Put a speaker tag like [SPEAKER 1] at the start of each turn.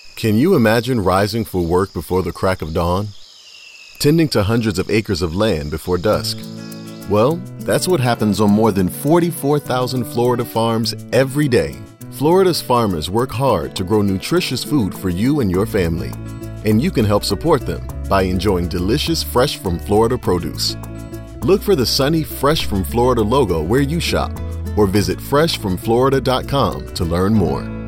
[SPEAKER 1] Can you imagine rising for work before the crack of dawn? Tending to hundreds of acres of land before dusk? Well, that's what happens on more than 44,000 Florida farms every day. Florida's farmers work hard to grow nutritious food for you and your family. And you can help support them by enjoying delicious Fresh from Florida produce. Look for the sunny Fresh from Florida logo where you shop or visit freshfromflorida.com to learn more.